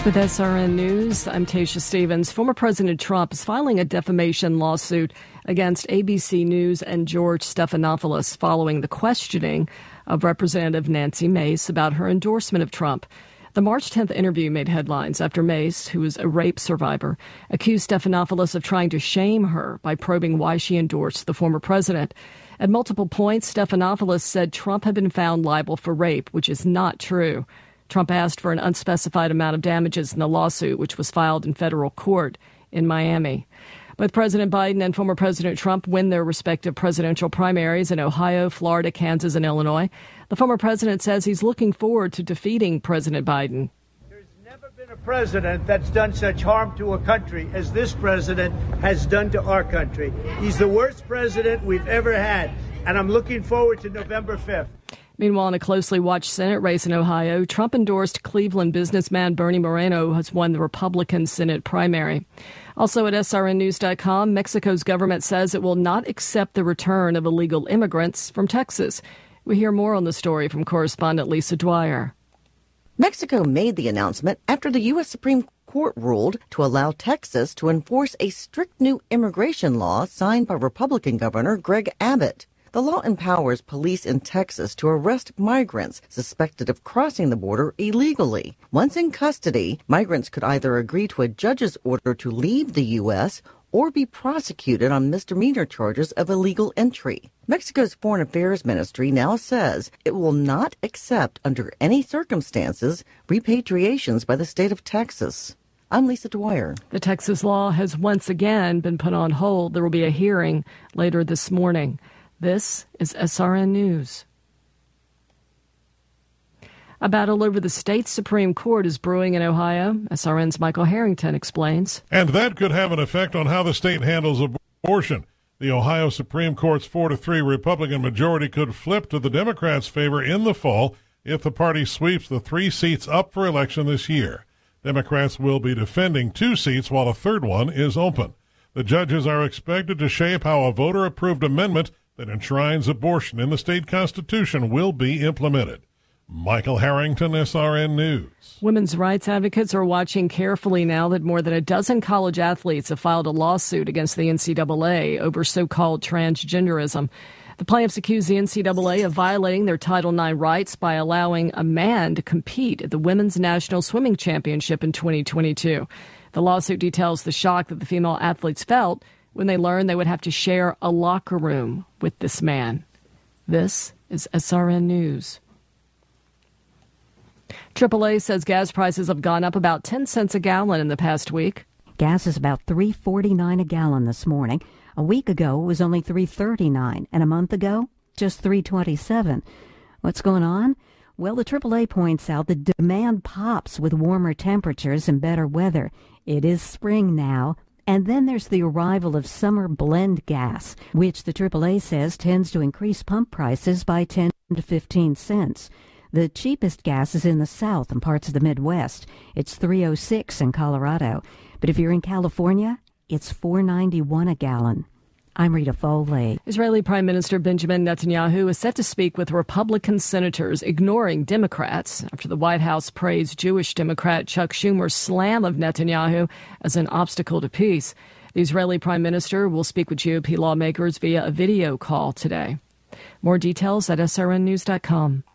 With SRN News, I'm Tasha Stevens. Former President Trump is filing a defamation lawsuit against ABC News and George Stephanopoulos following the questioning of Representative Nancy Mace about her endorsement of Trump. The March 10th interview made headlines after Mace, who is a rape survivor, accused Stephanopoulos of trying to shame her by probing why she endorsed the former president. At multiple points, Stephanopoulos said Trump had been found liable for rape, which is not true. Trump asked for an unspecified amount of damages in the lawsuit, which was filed in federal court in Miami. Both President Biden and former President Trump win their respective presidential primaries in Ohio, Florida, Kansas, and Illinois. The former president says he's looking forward to defeating President Biden. There's never been a president that's done such harm to a country as this president has done to our country. He's the worst president we've ever had, and I'm looking forward to November 5th. Meanwhile, in a closely watched Senate race in Ohio, Trump-endorsed Cleveland businessman Bernie Moreno has won the Republican Senate primary. Also at srnnews.com, Mexico's government says it will not accept the return of illegal immigrants from Texas. We hear more on the story from correspondent Lisa Dwyer. Mexico made the announcement after the U.S. Supreme Court ruled to allow Texas to enforce a strict new immigration law signed by Republican Governor Greg Abbott. The law empowers police in Texas to arrest migrants suspected of crossing the border illegally. Once in custody, migrants could either agree to a judge's order to leave the U.S. or be prosecuted on misdemeanor charges of illegal entry. Mexico's Foreign Affairs Ministry now says it will not accept, under any circumstances, repatriations by the state of Texas. I'm Lisa Dwyer. The Texas law has once again been put on hold. There will be a hearing later this morning. This is SRN News. A battle over the state's Supreme Court is brewing in Ohio. SRN's Michael Harrington explains. And that could have an effect on how the state handles abortion. The Ohio Supreme Court's 4-3 Republican majority could flip to the Democrats' favor in the fall if the party sweeps the 3 seats up for election this year. Democrats will be defending 2 seats while a third one is open. The judges are expected to shape how a voter-approved amendment that enshrines abortion in the state constitution will be implemented. Michael Harrington, SRN News. Women's rights advocates are watching carefully now that more than a dozen college athletes have filed a lawsuit against the NCAA over so-called transgenderism. The plaintiffs accuse the NCAA of violating their Title IX rights by allowing a man to compete at the Women's National Swimming Championship in 2022. The lawsuit details the shock that the female athletes felt when they learned they would have to share a locker room with this man. This is SRN News. AAA says gas prices have gone up about 10 cents a gallon in the past week. Gas is about $3.49 a gallon this morning. A week ago, it was only $3.39, and a month ago, just $3.27. What's going on? Well, the AAA points out the demand pops with warmer temperatures and better weather. It is spring now. And then there's the arrival of summer blend gas, which the AAA says tends to increase pump prices by 10 to 15 cents. The cheapest gas is in the South and parts of the Midwest. It's $3.06 in Colorado. But if you're in California, it's $4.91 a gallon. I'm Rita Foley. Israeli Prime Minister Benjamin Netanyahu is set to speak with Republican senators, ignoring Democrats, after the White House praised Jewish Democrat Chuck Schumer's slam of Netanyahu as an obstacle to peace. The Israeli Prime Minister will speak with GOP lawmakers via a video call today. More details at srnnews.com.